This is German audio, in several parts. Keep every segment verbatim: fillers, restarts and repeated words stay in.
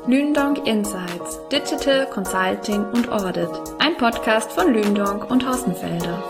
Lündong Insights, Digital Consulting und Audit, ein Podcast von Lündong und Hossenfelder.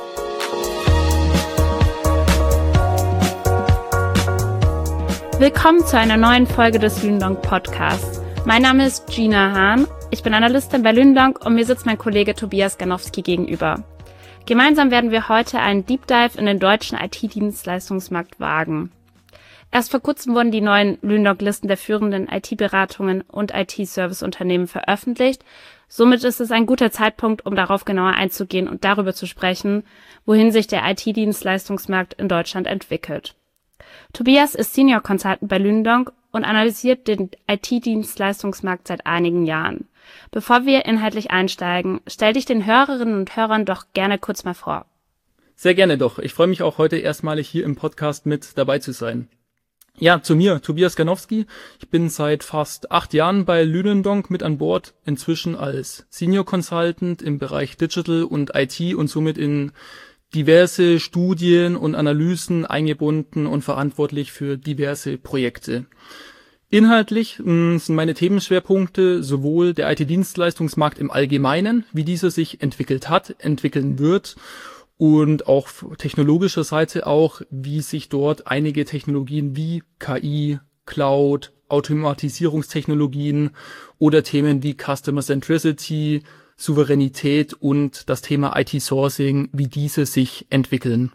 Willkommen zu einer neuen Folge des Lündong Podcasts. Mein Name ist Gina Hahn, ich bin Analystin bei Lündong und mir sitzt mein Kollege Tobias Ganowski gegenüber. Gemeinsam werden wir heute einen Deep Dive in den deutschen I T-Dienstleistungsmarkt wagen. Erst vor kurzem wurden die neuen Lündong-Listen der führenden I T-Beratungen und I T-Service-Unternehmen veröffentlicht. Somit ist es ein guter Zeitpunkt, um darauf genauer einzugehen und darüber zu sprechen, wohin sich der I T-Dienstleistungsmarkt in Deutschland entwickelt. Tobias ist Senior Consultant bei Lündong und analysiert den I T-Dienstleistungsmarkt seit einigen Jahren. Bevor wir inhaltlich einsteigen, stell dich den Hörerinnen und Hörern doch gerne kurz mal vor. Sehr gerne doch. Ich freue mich auch heute erstmalig hier im Podcast mit dabei zu sein. Ja, zu mir, Tobias Ganowski. Ich bin seit fast acht Jahren bei Lündong mit an Bord, inzwischen als Senior Consultant im Bereich Digital und I T und somit in diverse Studien und Analysen eingebunden und verantwortlich für diverse Projekte. Inhaltlich mh, sind meine Themenschwerpunkte sowohl der I T-Dienstleistungsmarkt im Allgemeinen, wie dieser sich entwickelt hat, entwickeln wird, und auch auf technologischer Seite auch, wie sich dort einige Technologien wie K I, Cloud, Automatisierungstechnologien oder Themen wie Customer Centricity, Souveränität und das Thema I T-Sourcing, wie diese sich entwickeln.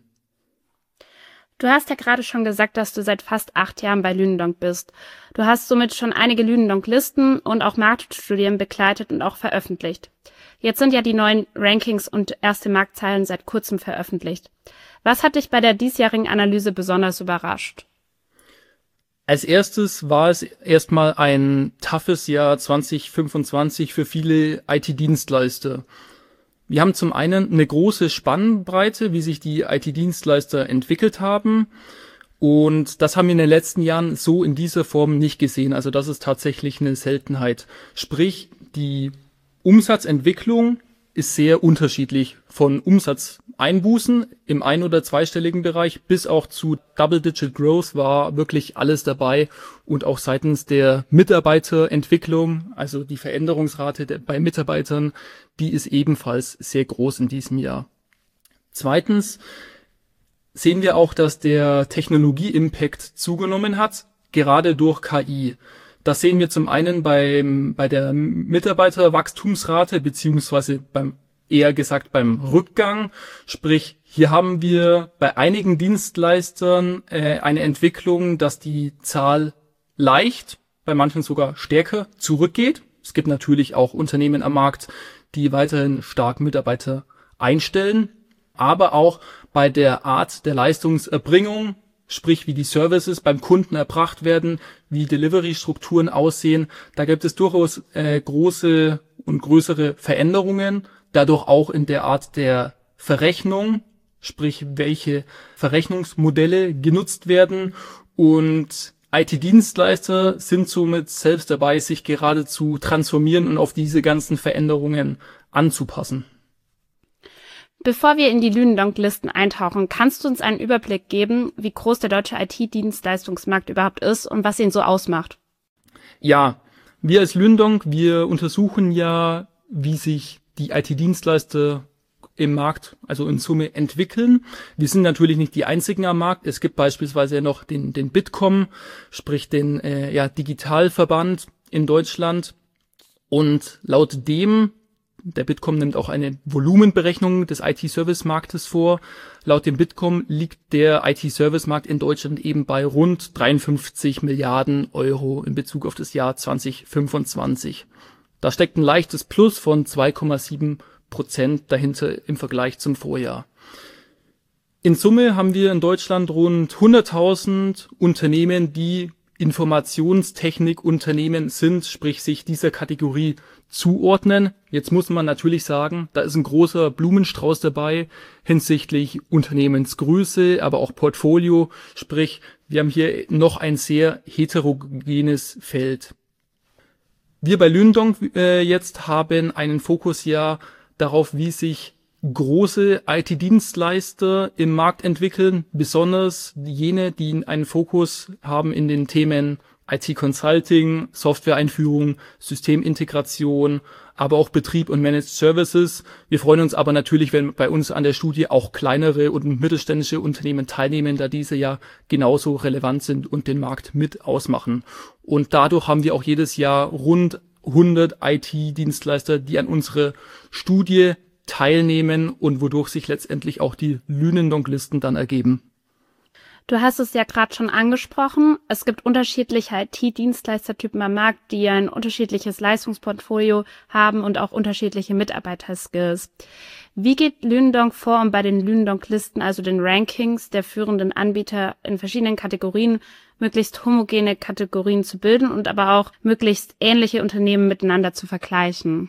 Du hast ja gerade schon gesagt, dass du seit fast acht Jahren bei Lündong bist. Du hast somit schon einige Lündong-Listen und auch Marktstudien begleitet und auch veröffentlicht. Jetzt sind ja die neuen Rankings und erste Marktzahlen seit kurzem veröffentlicht. Was hat dich bei der diesjährigen Analyse besonders überrascht? Als erstes war es erstmal ein toughes Jahr zwanzig fünfundzwanzig für viele I T-Dienstleister. Wir haben zum einen eine große Spannbreite, wie sich die I T-Dienstleister entwickelt haben. Und das haben wir in den letzten Jahren so in dieser Form nicht gesehen. Also das ist tatsächlich eine Seltenheit. Sprich, die Umsatzentwicklung ist sehr unterschiedlich, von Umsatzeinbußen im ein- oder zweistelligen Bereich bis auch zu Double-Digit Growth war wirklich alles dabei, und auch seitens der Mitarbeiterentwicklung, also die Veränderungsrate der, bei Mitarbeitern, die ist ebenfalls sehr groß in diesem Jahr. Zweitens sehen wir auch, dass der Technologie-Impact zugenommen hat, gerade durch K I. Das sehen wir zum einen beim, bei der Mitarbeiterwachstumsrate, beziehungsweise beim, eher gesagt beim Rückgang. Sprich, hier haben wir bei einigen Dienstleistern äh, eine Entwicklung, dass die Zahl leicht, bei manchen sogar stärker zurückgeht. Es gibt natürlich auch Unternehmen am Markt, die weiterhin stark Mitarbeiter einstellen, aber auch bei der Art der Leistungserbringung, sprich wie die Services beim Kunden erbracht werden, wie Delivery-Strukturen aussehen. Da gibt es durchaus äh, große und größere Veränderungen, dadurch auch in der Art der Verrechnung, sprich welche Verrechnungsmodelle genutzt werden. Und I T-Dienstleister sind somit selbst dabei, sich gerade zu transformieren und auf diese ganzen Veränderungen anzupassen. Bevor wir in die Lündong-Listen eintauchen, kannst du uns einen Überblick geben, wie groß der deutsche I T-Dienstleistungsmarkt überhaupt ist und was ihn so ausmacht? Ja, wir als Lündong, wir untersuchen ja, wie sich die I T-Dienstleister im Markt, also in Summe, entwickeln. Wir sind natürlich nicht die einzigen am Markt. Es gibt beispielsweise noch den, den Bitkom, sprich den äh, ja, Digitalverband in Deutschland. Und laut dem, der Bitkom nimmt auch eine Volumenberechnung des I T-Service-Marktes vor. Laut dem Bitkom liegt der I T-Service-Markt in Deutschland eben bei rund dreiundfünfzig Milliarden Euro in Bezug auf das Jahr zwanzig fünfundzwanzig. Da steckt ein leichtes Plus von zwei Komma sieben Prozent dahinter im Vergleich zum Vorjahr. In Summe haben wir in Deutschland rund hunderttausend Unternehmen, die Informationstechnikunternehmen sind, sprich sich dieser Kategorie zuordnen. Jetzt muss man natürlich sagen, da ist ein großer Blumenstrauß dabei hinsichtlich Unternehmensgröße, aber auch Portfolio, sprich wir haben hier noch ein sehr heterogenes Feld. Wir bei Lündong äh, jetzt haben einen Fokus ja darauf, wie sich große I T-Dienstleister im Markt entwickeln, besonders jene, die einen Fokus haben in den Themen I T-Consulting, Software-Einführung, Systemintegration, aber auch Betrieb und Managed Services. Wir freuen uns aber natürlich, wenn bei uns an der Studie auch kleinere und mittelständische Unternehmen teilnehmen, da diese ja genauso relevant sind und den Markt mit ausmachen. Und dadurch haben wir auch jedes Jahr rund hundert I T-Dienstleister, die an unserer Studie teilnehmen und wodurch sich letztendlich auch die Lünendonk-Listen dann ergeben. Du hast es ja gerade schon angesprochen. Es gibt unterschiedliche I T-Dienstleistertypen am Markt, die ein unterschiedliches Leistungsportfolio haben und auch unterschiedliche Mitarbeiterskills. Wie geht Lünendonk vor, um bei den Lünendonk-Listen, also den Rankings der führenden Anbieter in verschiedenen Kategorien, möglichst homogene Kategorien zu bilden und aber auch möglichst ähnliche Unternehmen miteinander zu vergleichen?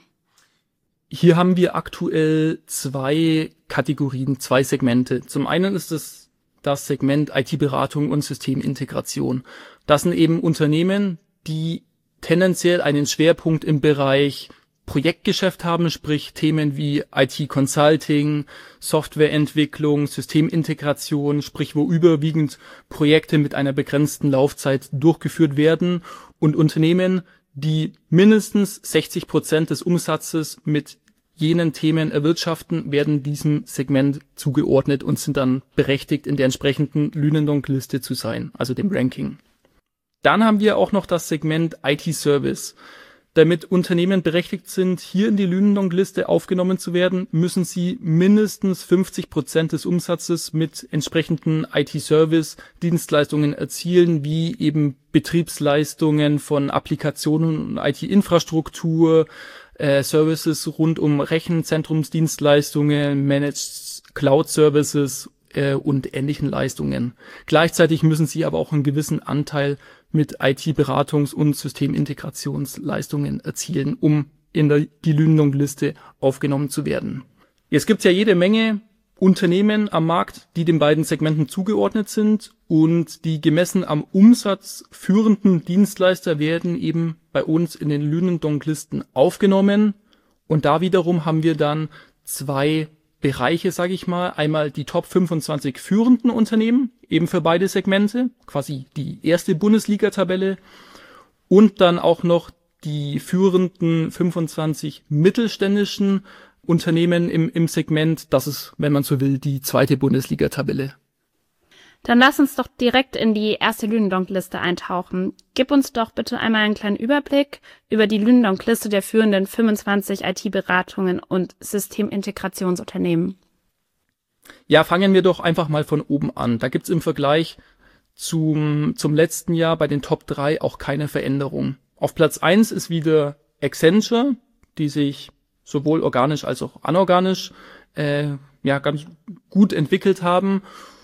Hier haben wir aktuell zwei Kategorien, zwei Segmente. Zum einen ist es das Segment I T-Beratung und Systemintegration. Das sind eben Unternehmen, die tendenziell einen Schwerpunkt im Bereich Projektgeschäft haben, sprich Themen wie I T-Consulting, Softwareentwicklung, Systemintegration, sprich wo überwiegend Projekte mit einer begrenzten Laufzeit durchgeführt werden, und Unternehmen, die mindestens sechzig Prozent des Umsatzes mit jenen Themen erwirtschaften, werden diesem Segment zugeordnet und sind dann berechtigt, in der entsprechenden Lünendonk-Liste zu sein, also dem Ranking. Dann haben wir auch noch das Segment I T-Service. Damit Unternehmen berechtigt sind, hier in die Lünendonk-Liste aufgenommen zu werden, müssen sie mindestens fünfzig Prozent des Umsatzes mit entsprechenden I T-Service-Dienstleistungen erzielen, wie eben Betriebsleistungen von Applikationen und I T-Infrastruktur, äh, Services rund um Rechenzentrumsdienstleistungen, Managed Cloud Services äh, und ähnlichen Leistungen. Gleichzeitig müssen sie aber auch einen gewissen Anteil mit I T-Beratungs- und Systemintegrationsleistungen erzielen, um in der, die Lünendonk-Liste aufgenommen zu werden. Jetzt gibt's ja jede Menge Unternehmen am Markt, die den beiden Segmenten zugeordnet sind, und die gemessen am Umsatz führenden Dienstleister werden eben bei uns in den Lünendonk-Listen aufgenommen. Und da wiederum haben wir dann zwei Bereiche, sage ich mal. Einmal die Top fünfundzwanzig führenden Unternehmen, eben für beide Segmente, quasi die erste Bundesliga-Tabelle, und dann auch noch die führenden fünfundzwanzig mittelständischen Unternehmen im, im Segment. Das ist, wenn man so will, die zweite Bundesliga-Tabelle. Dann lass uns doch direkt in die erste Lünendonk-Liste eintauchen. Gib uns doch bitte einmal einen kleinen Überblick über die Lünendonk-Liste der führenden fünfundzwanzig I T-Beratungen und Systemintegrationsunternehmen. Ja, fangen wir doch einfach mal von oben an. Da gibt's im Vergleich zum, zum letzten Jahr bei den Top drei auch keine Veränderung. Auf Platz eins ist wieder Accenture, die sich sowohl organisch als auch anorganisch äh, ja ganz gut entwickelt haben.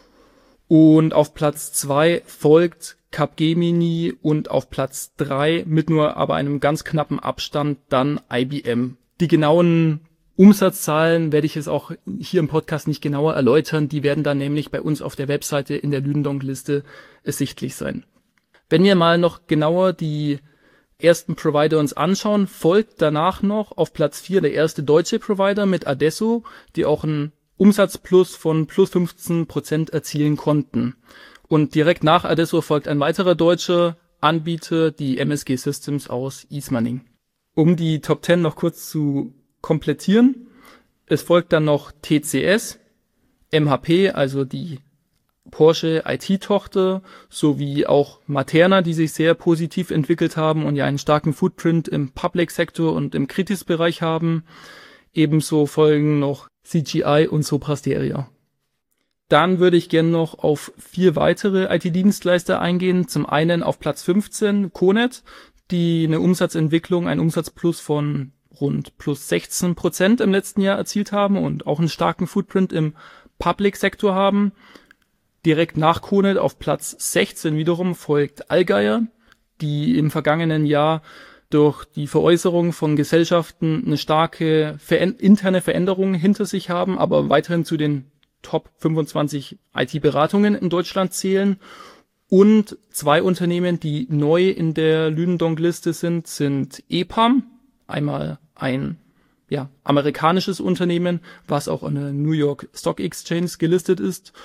Und auf Platz zwei folgt Capgemini und auf Platz drei mit nur aber einem ganz knappen Abstand dann I B M. Die genauen Umsatzzahlen werde ich jetzt auch hier im Podcast nicht genauer erläutern. Die werden dann nämlich bei uns auf der Webseite in der Lünendonk-Liste ersichtlich sein. Wenn wir mal noch genauer die ersten Provider uns anschauen, folgt danach noch auf Platz vier der erste deutsche Provider mit Adesso, die auch einen Umsatzplus von plus fünfzehn Prozent erzielen konnten. Und direkt nach Adesso folgt ein weiterer deutscher Anbieter, die M S G Systems aus Ismaning. Um die Top zehn noch kurz zu komplettieren, es folgt dann noch T C S, M H P, also die Porsche I T-Tochter, sowie auch Materna, die sich sehr positiv entwickelt haben und ja einen starken Footprint im Public-Sektor und im Kritis-Bereich haben. Ebenso folgen noch C G I und Sopra Steria. Dann würde ich gerne noch auf vier weitere I T-Dienstleister eingehen. Zum einen auf Platz fünfzehn Conet, die eine Umsatzentwicklung, einen Umsatzplus von rund plus sechzehn Prozent im letzten Jahr erzielt haben und auch einen starken Footprint im Public-Sektor haben. Direkt nach Conet auf Platz sechzehn wiederum folgt Allgeier, die im vergangenen Jahr durch die Veräußerung von Gesellschaften eine starke ver- interne Veränderung hinter sich haben, aber weiterhin zu den Top fünfundzwanzig I T-Beratungen in Deutschland zählen. Und zwei Unternehmen, die neu in der Lünendonk-Liste sind, sind E P A M, einmal ein ja, amerikanisches Unternehmen, was auch an der New York Stock Exchange gelistet ist,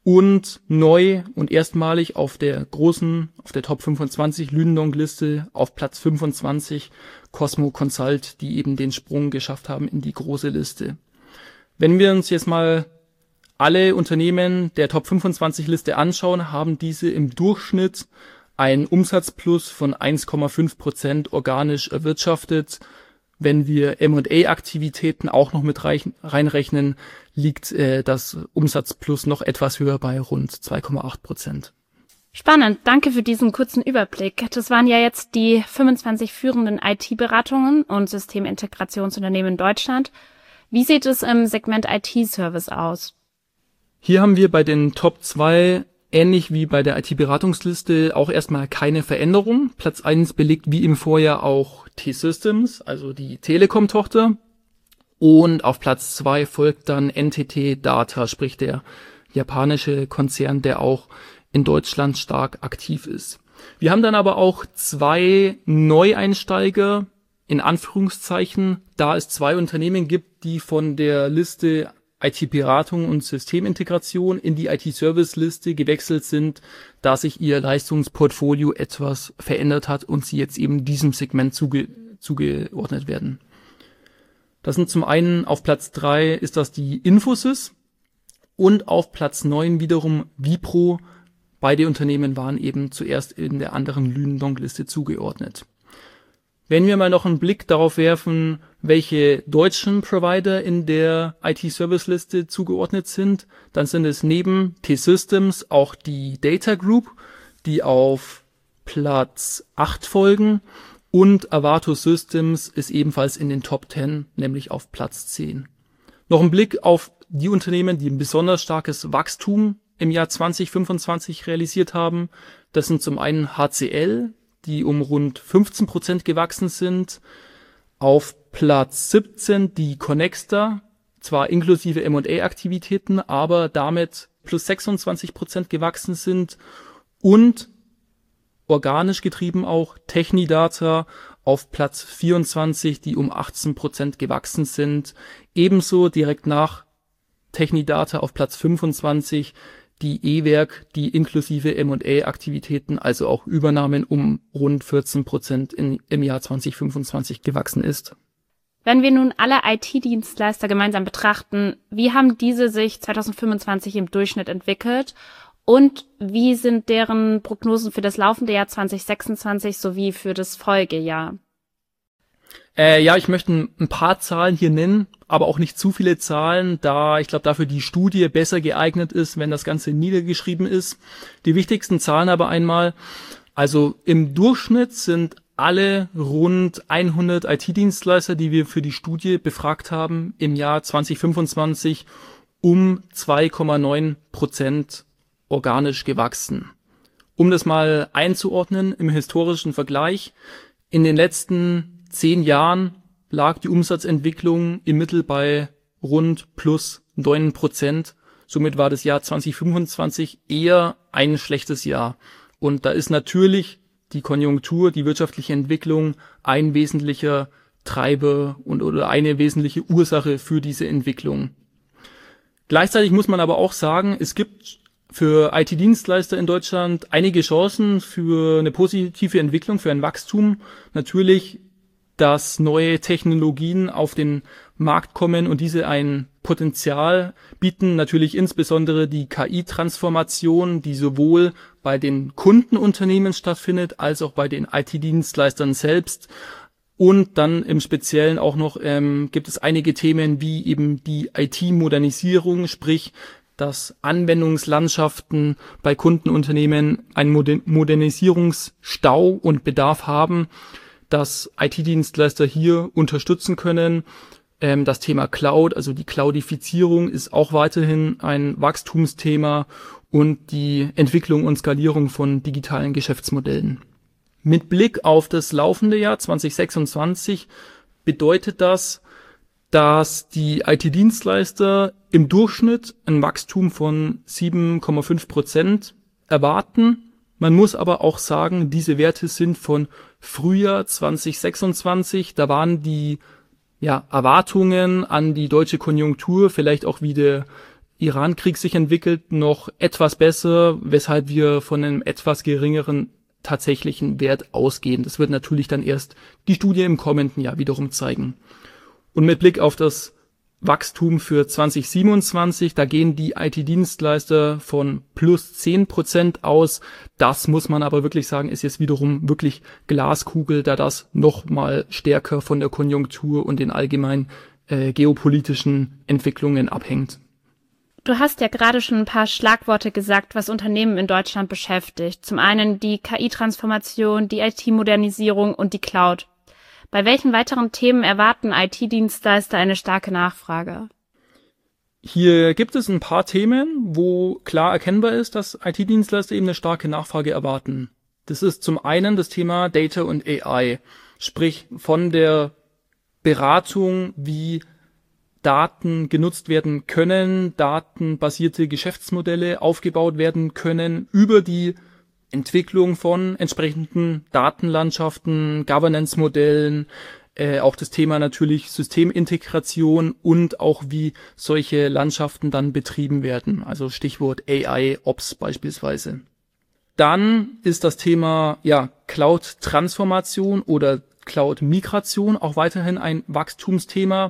und neu und erstmalig auf der großen, auf der Top fünfundzwanzig Lünendonk-Liste auf Platz fünfundzwanzig Cosmo Consult, die eben den Sprung geschafft haben in die große Liste. Wenn wir uns jetzt mal alle Unternehmen der Top fünfundzwanzig Liste anschauen, haben diese im Durchschnitt einen Umsatzplus von eins Komma fünf Prozent organisch erwirtschaftet. Wenn wir M und A-Aktivitäten auch noch mit reinrechnen, liegt äh, das Umsatzplus noch etwas höher bei rund zwei Komma acht Prozent. Spannend, danke für diesen kurzen Überblick. Das waren ja jetzt die fünfundzwanzig führenden I T-Beratungen und Systemintegrationsunternehmen in Deutschland. Wie sieht es im Segment I T-Service aus? Hier haben wir bei den Top zwei, ähnlich wie bei der I T-Beratungsliste, auch erstmal keine Veränderung. Platz eins belegt wie im Vorjahr auch T-Systems, also die Telekom-Tochter. Und auf Platz zwei folgt dann N T T Data, sprich der japanische Konzern, der auch in Deutschland stark aktiv ist. Wir haben dann aber auch zwei Neueinsteiger, in Anführungszeichen, da es zwei Unternehmen gibt, die von der Liste I T-Beratung und Systemintegration in die I T-Service-Liste gewechselt sind, da sich ihr Leistungsportfolio etwas verändert hat und sie jetzt eben diesem Segment zuge- zugeordnet werden. Das sind zum einen auf Platz drei ist das die Infosys und auf Platz neun wiederum Wipro. Beide Unternehmen waren eben zuerst in der anderen Lünendonk-Liste zugeordnet. Wenn wir mal noch einen Blick darauf werfen, welche deutschen Provider in der I T-Service-Liste zugeordnet sind, dann sind es neben T-Systems auch die Data Group, die auf Platz acht folgen, und Avato Systems ist ebenfalls in den Top zehn, nämlich auf Platz zehn. Noch ein Blick auf die Unternehmen, die ein besonders starkes Wachstum im Jahr zwanzig fünfundzwanzig realisiert haben. Das sind zum einen H C L, die um rund fünfzehn Prozent gewachsen sind. Auf Platz siebzehn die Connexta, zwar inklusive M und A-Aktivitäten, aber damit plus sechsundzwanzig Prozent gewachsen sind. Und organisch getrieben auch Technidata auf Platz vierundzwanzig, die um achtzehn Prozent gewachsen sind. Ebenso direkt nach Technidata auf Platz fünfundzwanzig die E-Werk, die inklusive M und A-Aktivitäten, also auch Übernahmen, um rund vierzehn Prozent in, im Jahr zwanzig fünfundzwanzig gewachsen ist. Wenn wir nun alle I T-Dienstleister gemeinsam betrachten, wie haben diese sich zwanzig fünfundzwanzig im Durchschnitt entwickelt und wie sind deren Prognosen für das laufende Jahr zwanzig sechsundzwanzig sowie für das Folgejahr? Äh, ja, ich möchte ein paar Zahlen hier nennen, aber auch nicht zu viele Zahlen, da ich glaube, dafür die Studie besser geeignet ist, wenn das Ganze niedergeschrieben ist. Die wichtigsten Zahlen aber einmal, also im Durchschnitt sind alle rund hundert I T-Dienstleister, die wir für die Studie befragt haben, im Jahr zwanzig fünfundzwanzig um zwei Komma neun Prozent organisch gewachsen. Um das mal einzuordnen im historischen Vergleich, in den letzten zehn Jahren lag die Umsatzentwicklung im Mittel bei rund plus neun Prozent. Somit war das Jahr zwanzig fünfundzwanzig eher ein schlechtes Jahr. Und da ist natürlich die Konjunktur, die wirtschaftliche Entwicklung ein wesentlicher Treiber und oder eine wesentliche Ursache für diese Entwicklung. Gleichzeitig muss man aber auch sagen, es gibt für I T-Dienstleister in Deutschland einige Chancen für eine positive Entwicklung, für ein Wachstum. Natürlich, dass neue Technologien auf den Markt kommen und diese ein Potenzial bieten, natürlich insbesondere die K I-Transformation, die sowohl bei den Kundenunternehmen stattfindet, als auch bei den I T-Dienstleistern selbst. Und dann im Speziellen auch noch ähm, gibt es einige Themen wie eben die I T-Modernisierung, sprich, dass Anwendungslandschaften bei Kundenunternehmen einen Moder- Modernisierungsstau und Bedarf haben, dass I T-Dienstleister hier unterstützen können. Ähm, das Thema Cloud, also die Cloudifizierung, ist auch weiterhin ein Wachstumsthema und die Entwicklung und Skalierung von digitalen Geschäftsmodellen. Mit Blick auf das laufende Jahr zwanzig sechsundzwanzig bedeutet das, dass die I T-Dienstleister im Durchschnitt ein Wachstum von sieben Komma fünf Prozent erwarten. Man muss aber auch sagen, diese Werte sind von Frühjahr zwanzig sechsundzwanzig. Da waren die ja, Erwartungen an die deutsche Konjunktur vielleicht auch wieder Iran-Krieg sich entwickelt, noch etwas besser, weshalb wir von einem etwas geringeren tatsächlichen Wert ausgehen. Das wird natürlich dann erst die Studie im kommenden Jahr wiederum zeigen. Und mit Blick auf das Wachstum für zwanzig siebenundzwanzig, da gehen die I T-Dienstleister von plus zehn Prozent aus. Das muss man aber wirklich sagen, ist jetzt wiederum wirklich Glaskugel, da das noch mal stärker von der Konjunktur und den allgemeinen äh, geopolitischen Entwicklungen abhängt. Du hast ja gerade schon ein paar Schlagworte gesagt, was Unternehmen in Deutschland beschäftigt. Zum einen die K I-Transformation, die I T-Modernisierung und die Cloud. Bei welchen weiteren Themen erwarten I T-Dienstleister eine starke Nachfrage? Hier gibt es ein paar Themen, wo klar erkennbar ist, dass I T-Dienstleister eben eine starke Nachfrage erwarten. Das ist zum einen das Thema Data und A I, sprich von der Beratung, wie Daten genutzt werden können, datenbasierte Geschäftsmodelle aufgebaut werden können, über die Entwicklung von entsprechenden Datenlandschaften, Governance-Modellen, äh, auch das Thema natürlich Systemintegration und auch wie solche Landschaften dann betrieben werden, also Stichwort A I-Ops beispielsweise. Dann ist das Thema ja Cloud-Transformation oder Cloud-Migration auch weiterhin ein Wachstumsthema.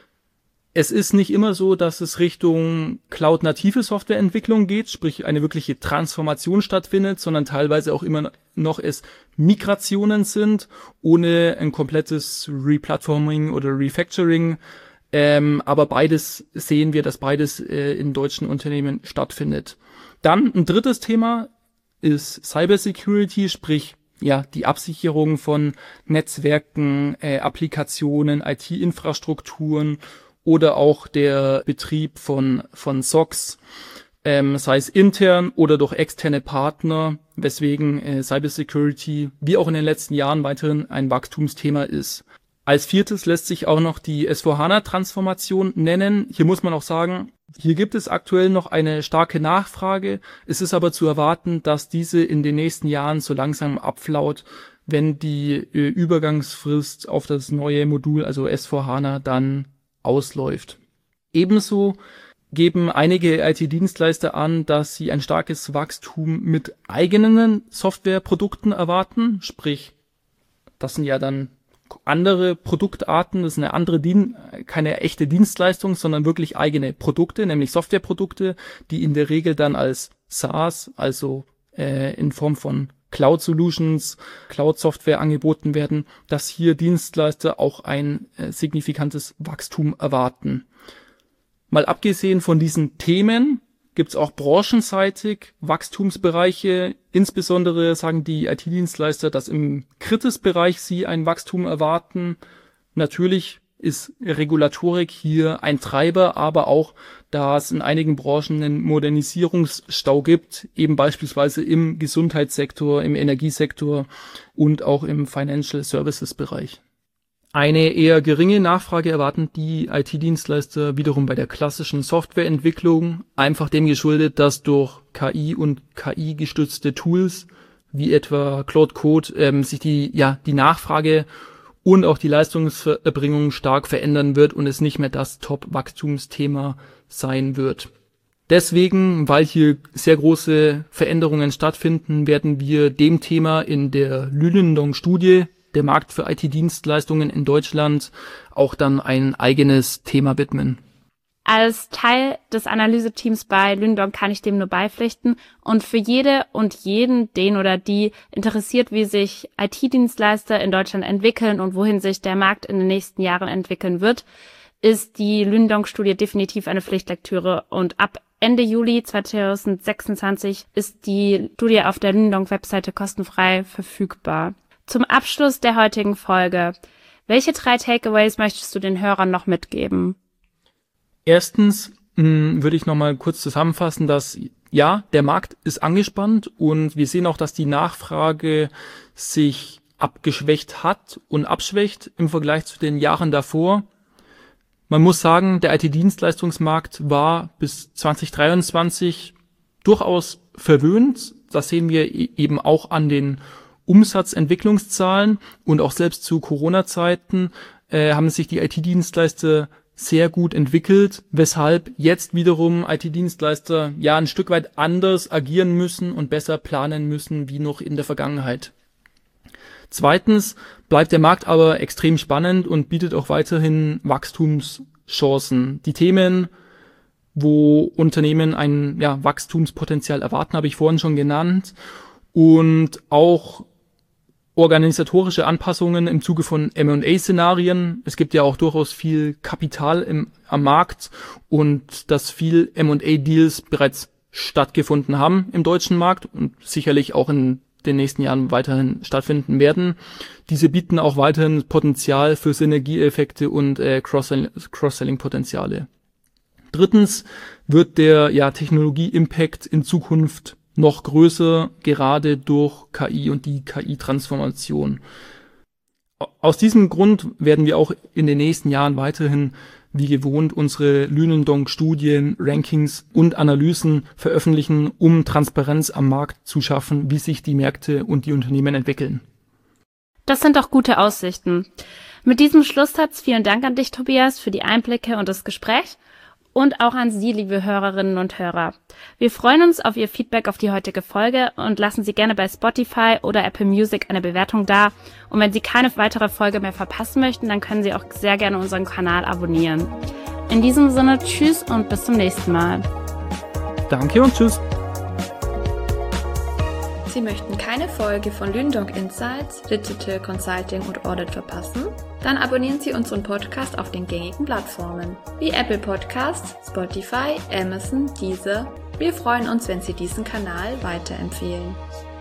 Es ist nicht immer so, dass es Richtung cloud-native Softwareentwicklung geht, sprich eine wirkliche Transformation stattfindet, sondern teilweise auch immer noch es Migrationen sind, ohne ein komplettes Replatforming oder Refactoring. Ähm, aber beides sehen wir, dass beides äh, in deutschen Unternehmen stattfindet. Dann ein drittes Thema ist Cybersecurity, sprich ja die Absicherung von Netzwerken, äh, Applikationen, I T-Infrastrukturen oder auch der Betrieb von von S O Cs, ähm, sei es intern oder durch externe Partner, weswegen äh, Cybersecurity wie auch in den letzten Jahren weiterhin ein Wachstumsthema ist. Als viertes lässt sich auch noch die S vier HANA-Transformation nennen. Hier muss man auch sagen, hier gibt es aktuell noch eine starke Nachfrage. Es ist aber zu erwarten, dass diese in den nächsten Jahren so langsam abflaut, wenn die äh, Übergangsfrist auf das neue Modul, also S vier HANA, dann ausläuft. Ebenso geben einige I T-Dienstleister an, dass sie ein starkes Wachstum mit eigenen Softwareprodukten erwarten, sprich, das sind ja dann andere Produktarten, das ist eine andere, Dien- keine echte Dienstleistung, sondern wirklich eigene Produkte, nämlich Softwareprodukte, die in der Regel dann als SaaS, also äh, in Form von Cloud Solutions, Cloud Software angeboten werden, dass hier Dienstleister auch ein äh, signifikantes Wachstum erwarten. Mal abgesehen von diesen Themen gibt es auch branchenseitig Wachstumsbereiche. Insbesondere sagen die I T-Dienstleister, dass im Kritis-Bereich sie ein Wachstum erwarten. Natürlich ist Regulatorik hier ein Treiber, aber auch, da es in einigen Branchen einen Modernisierungsstau gibt, eben beispielsweise im Gesundheitssektor, im Energiesektor und auch im Financial Services Bereich. Eine eher geringe Nachfrage erwarten die I T-Dienstleister wiederum bei der klassischen Softwareentwicklung, einfach dem geschuldet, dass durch K I und K I-gestützte Tools wie etwa Claude Code ähm, sich die ja die Nachfrage und auch die Leistungserbringung stark verändern wird und es nicht mehr das Top-Wachstumsthema sein wird. Deswegen, weil hier sehr große Veränderungen stattfinden, werden wir dem Thema in der Lünendong-Studie, der Markt für I T-Dienstleistungen in Deutschland, auch dann ein eigenes Thema widmen. Als Teil des Analyseteams bei Lünendong kann ich dem nur beipflichten und für jede und jeden, den oder die interessiert, wie sich I T-Dienstleister in Deutschland entwickeln und wohin sich der Markt in den nächsten Jahren entwickeln wird, ist die Lünendong-Studie definitiv eine Pflichtlektüre und ab Ende Juli zweitausendsechsundzwanzig ist die Studie auf der Lünendong-Webseite kostenfrei verfügbar. Zum Abschluss der heutigen Folge, welche drei Takeaways möchtest du den Hörern noch mitgeben? Erstens mh, würde ich nochmal kurz zusammenfassen, dass ja, der Markt ist angespannt und wir sehen auch, dass die Nachfrage sich abgeschwächt hat und abschwächt im Vergleich zu den Jahren davor. Man muss sagen, der I T-Dienstleistungsmarkt war bis zwanzig dreiundzwanzig durchaus verwöhnt. Das sehen wir eben auch an den Umsatzentwicklungszahlen und auch selbst zu Corona-Zeiten äh, haben sich die I T-Dienstleister sehr gut entwickelt, weshalb jetzt wiederum I T-Dienstleister ja ein Stück weit anders agieren müssen und besser planen müssen wie noch in der Vergangenheit. Zweitens bleibt der Markt aber extrem spannend und bietet auch weiterhin Wachstumschancen. Die Themen, wo Unternehmen ein ja, Wachstumspotenzial erwarten, habe ich vorhin schon genannt. Und auch organisatorische Anpassungen im Zuge von M und A-Szenarien. Es gibt ja auch durchaus viel Kapital im, am Markt und dass viel M und A-Deals bereits stattgefunden haben im deutschen Markt und sicherlich auch in den nächsten Jahren weiterhin stattfinden werden. Diese bieten auch weiterhin Potenzial für Synergieeffekte und äh, Cross-Selling-Potenziale. Drittens wird der ja, Technologie-Impact in Zukunft noch größer, gerade durch K I und die K I-Transformation. Aus diesem Grund werden wir auch in den nächsten Jahren weiterhin wie gewohnt unsere Lünendonk-Studien, Rankings und Analysen veröffentlichen, um Transparenz am Markt zu schaffen, wie sich die Märkte und die Unternehmen entwickeln. Das sind doch gute Aussichten. Mit diesem Schlusssatz vielen Dank an dich, Tobias, für die Einblicke und das Gespräch. Und auch an Sie, liebe Hörerinnen und Hörer. Wir freuen uns auf Ihr Feedback auf die heutige Folge und lassen Sie gerne bei Spotify oder Apple Music eine Bewertung da. Und wenn Sie keine weitere Folge mehr verpassen möchten, dann können Sie auch sehr gerne unseren Kanal abonnieren. In diesem Sinne, tschüss und bis zum nächsten Mal. Danke und tschüss. Sie möchten keine Folge von Lünendonk Insights, Digital Consulting und Audit verpassen? Dann abonnieren Sie unseren Podcast auf den gängigen Plattformen wie Apple Podcasts, Spotify, Amazon, Deezer. Wir freuen uns, wenn Sie diesen Kanal weiterempfehlen.